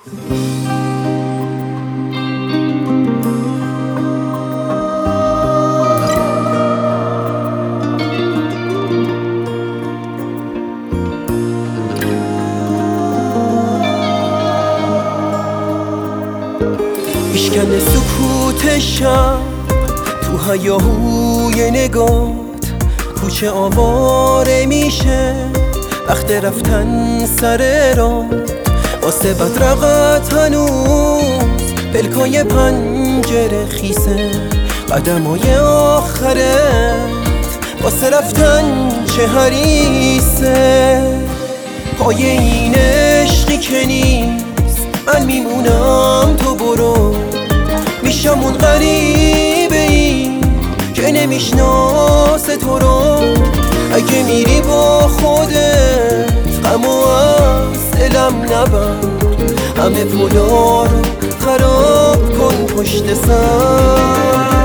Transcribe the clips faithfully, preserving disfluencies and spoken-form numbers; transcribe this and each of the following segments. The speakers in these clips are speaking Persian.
میشکنه سکوت شب تو هیاهوی نگات، کوچه آواره میشه وقت رفتن سر راه، واسه بدرقت هنوز پلکای پنجره خیسه، قدمای آخرت واسه رفتن چه حریصه. پای این عشقی که نیست من میمونم تو برو، میشم اون غریبه ای که نمیشناسه تو رو. اگه میری با خودت غمو از دلم نبر، همه پلا رو خراب کن پشت سر.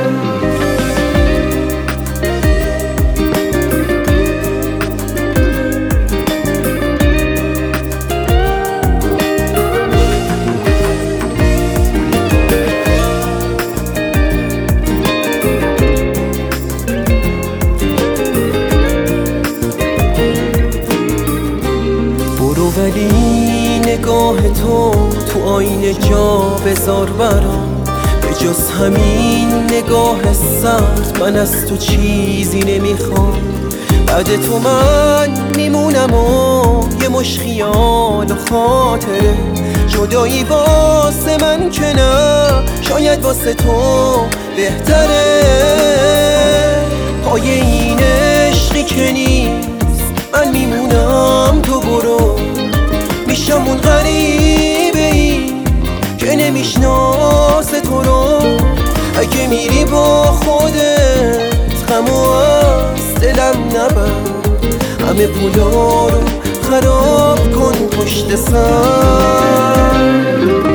ولی نگاه تو تو آینه جا بذار برام، به جز همین نگاه سرد من از تو چیزی نمیخوام. بعد تو من میمونم و یه مش خیال و خاطره، جدایی واسه من که نه شاید واسه تو بهتره. پای این عشقی که نیست من میمونم تو برو، میشم اون غریبه ای که نمیشناسه تو رو. اگه میری با خودت غمو از دلم نبر، همه پولا رو خراب کن پشت سر.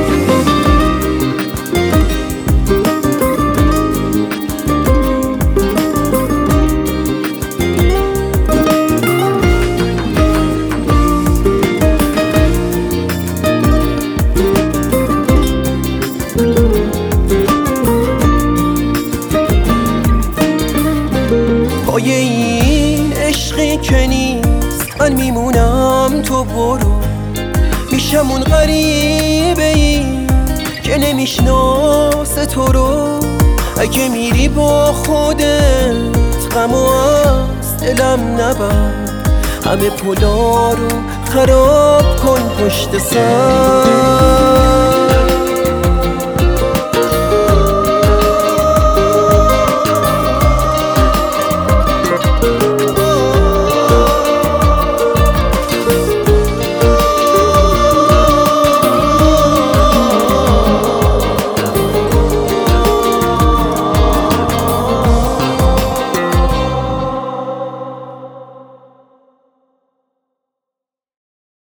پای این عشقی که نیست من میمونم تو برو، میشم اون غریبه ای که نمیشناسه تو رو. اگه میری با خودت غمو از دلم نبر، همه پلا رو خراب کن پشت سر.